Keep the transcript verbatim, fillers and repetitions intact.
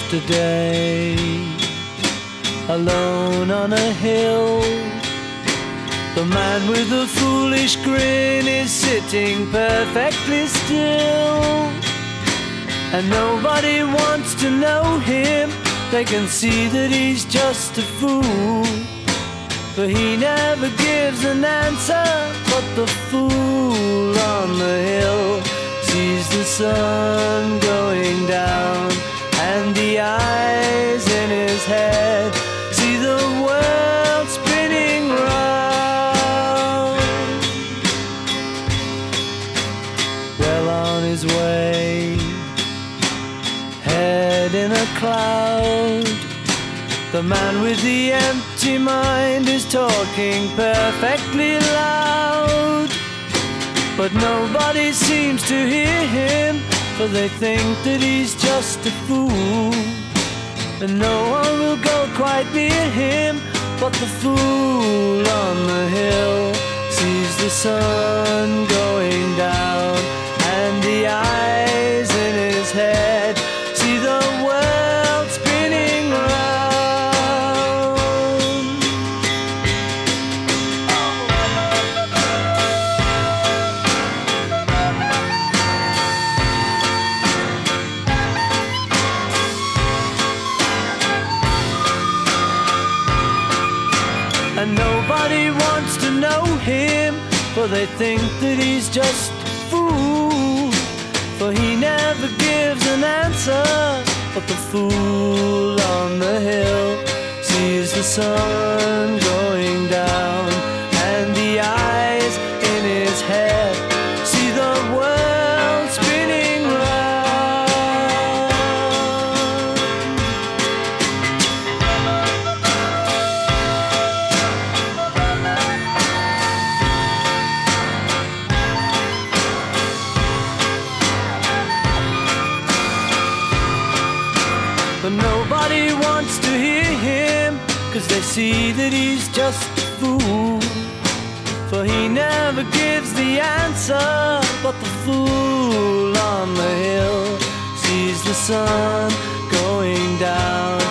yesterday, alone on a hill. The man with the foolish grin is sitting perfectly still, and nobody wants to know him. They can see that he's just a fool, but he never gives an answer. But the fool on the hill sees the sun going down, and the eyes in his head see the world spinning round. Well on his way, head in a cloud, the man with the empty mind is talking perfectly loud, but nobody seems to hear him, for they think that he's just a fool, and no one will go quite near him. But the fool on the hill sees the sun going down, and the eyes in his head see the world spinning round. And nobody wants to know him, for they think that he's just a fool, for he never gives an answer. But the fool on the hill sees the sun going down, and the eyes in his head see the world spinning round. But nobody wants to hear him, 'cause they see that he's just a fool, for he never gives the answer. But the fool on the hill sees the sun going down,